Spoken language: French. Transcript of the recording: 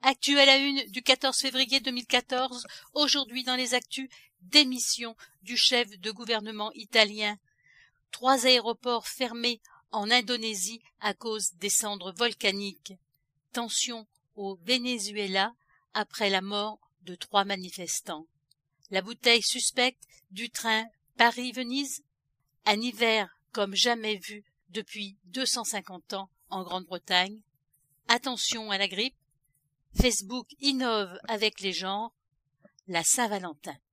Actu à la une du 14 février 2014, aujourd'hui dans les actus, démission du chef de gouvernement italien. 3 aéroports fermés en Indonésie à cause des cendres volcaniques. Tension au Venezuela après la mort de 3 manifestants. La bouteille suspecte du train Paris-Venise. Un hiver comme jamais vu depuis 250 ans en Grande-Bretagne. Attention à la grippe. Facebook innove avec les genres. La Saint-Valentin.